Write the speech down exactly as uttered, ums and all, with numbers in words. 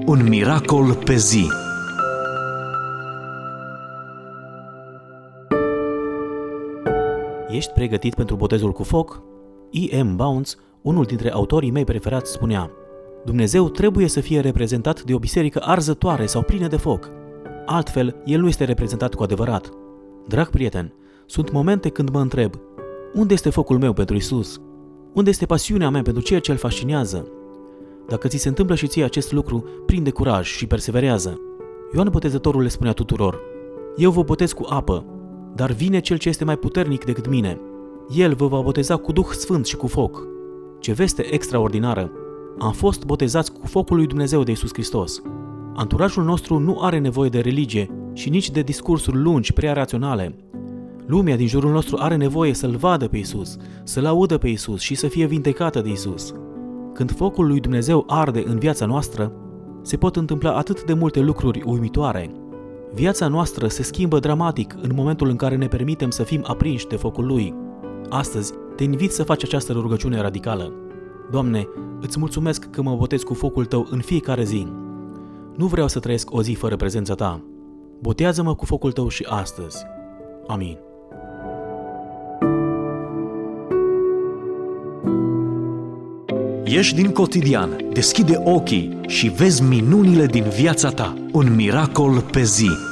Un miracol pe zi. Ești pregătit pentru botezul cu foc? E M. Bounds, unul dintre autorii mei preferați, spunea: Dumnezeu trebuie să fie reprezentat de o biserică arzătoare sau plină de foc. Altfel, El nu este reprezentat cu adevărat. Drag prieten, sunt momente când mă întreb: unde este focul meu pentru Isus? Unde este pasiunea mea pentru ceea ce îl fascinează? Dacă ți se întâmplă și ție acest lucru, prinde curaj și perseverează. Ioan Botezătorul le spunea tuturor: Eu vă botez cu apă, dar vine Cel ce este mai puternic decât mine. El vă va boteza cu Duh Sfânt și cu foc. Ce veste extraordinară! Am fost botezați cu focul lui Dumnezeu de Iisus Hristos. Anturajul nostru nu are nevoie de religie și nici de discursuri lungi, prea raționale. Lumea din jurul nostru are nevoie să-L vadă pe Iisus, să-L audă pe Iisus și să fie vindecată de Iisus. Când focul lui Dumnezeu arde în viața noastră, se pot întâmpla atât de multe lucruri uimitoare. Viața noastră se schimbă dramatic în momentul în care ne permitem să fim aprinși de focul Lui. Astăzi te invit să faci această rugăciune radicală. Doamne, îți mulțumesc că mă botez cu focul Tău în fiecare zi. Nu vreau să trăiesc o zi fără prezența Ta. Botează-mă cu focul Tău și astăzi. Amin. Ieși din cotidian, deschide ochii și vezi minunile din viața ta. Un miracol pe zi.